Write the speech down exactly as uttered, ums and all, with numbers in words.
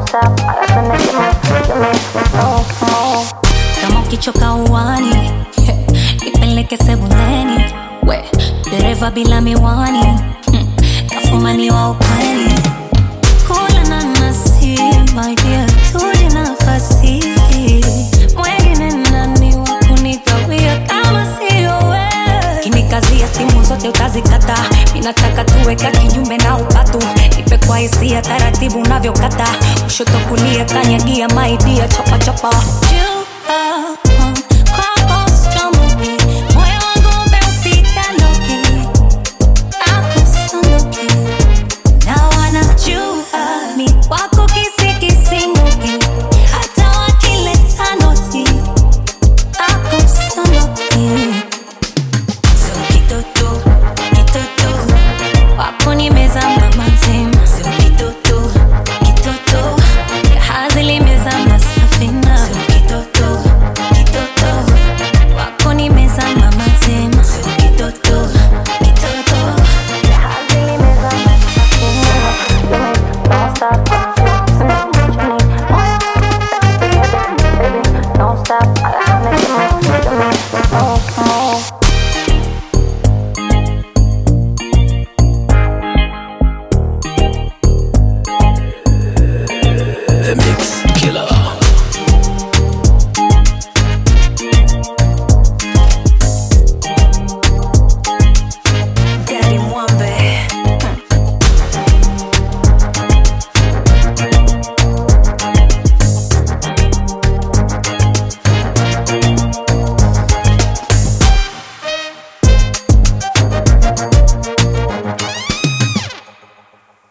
up, I got the nigga, you make no more. Kama ukichoka uwani nipeleke sebuleni, we dereva bila miwani, kafumaniwa ukweli. Kula nanasi, my dear, tuli nafasi, mwengine nani wakunitawia kama siyo we. Kinikazia stimu zote utazikata, minataka tuweka kinyumbe na upatu. Nipe kwa hisia taratibu unavyokata, kushoto kulia kanyagia my dear, chapa chapa.